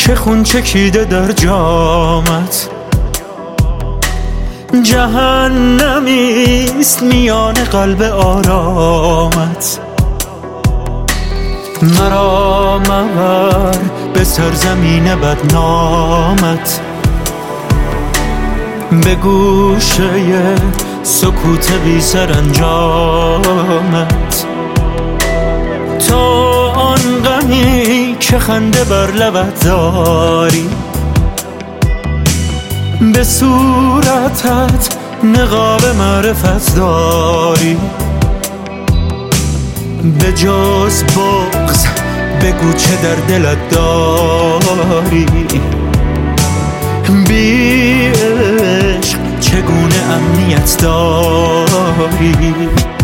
که خون چکیده در جامت، جهنمیست میان قلب آرامت. مرا مبر به سرزمین بدنامت، به گوشه سکوت بی سرانجامت. تا آن غمی که خنده بر لبت داری، به صورتت نقاب معرفت داری. به جز بغض بگو چه در دلت داری، بی عشق چگونه امنیت داری.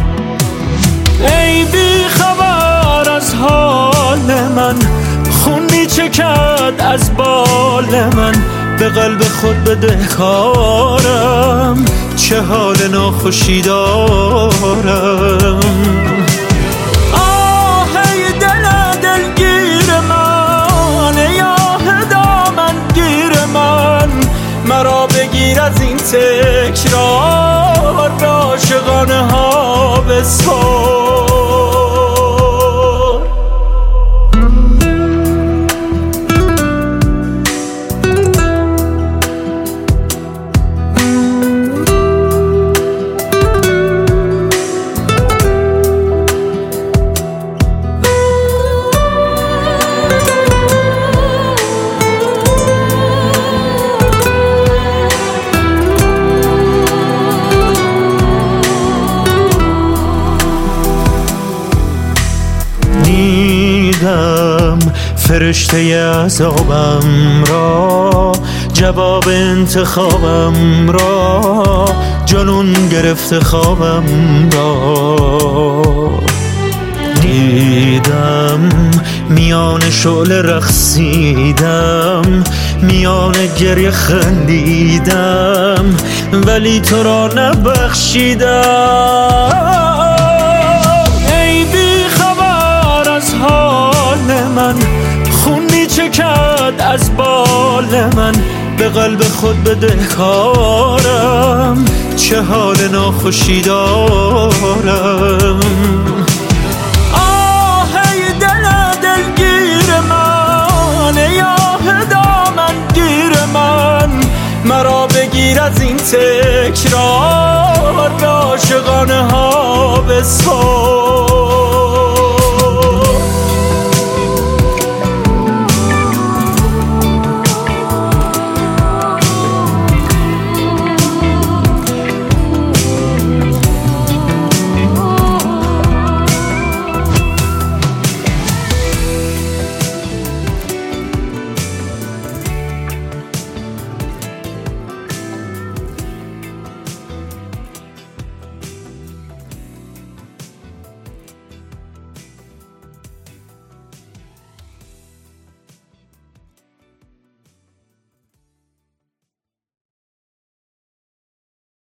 ای بی خبر از حال من، خون می چکد از بال من. به قلب خود بدهکارم، چه حال ناخوشی دارم. آه ای دل دلگیر من، ای آه دامن گیر من. مرا بگیر از این تکرار، به عاشقانه ها بسپار. فرشته عذابم را، جواب انتخابم را، جنون گرفته خوابم را. دیدم میان شعله رقصیدم، میان گریه خندیدم، ولی تو را نبخشیدم. ای بی خبر از حال من، خون می چکد از بال من. به قلب خود بدهکارم، چه حال ناخوشی دارم. آه ای دل دلگیر من، ای آه دامن گیر من. مرا بگیر از این تکرار، به عاشقانه ها بسپار.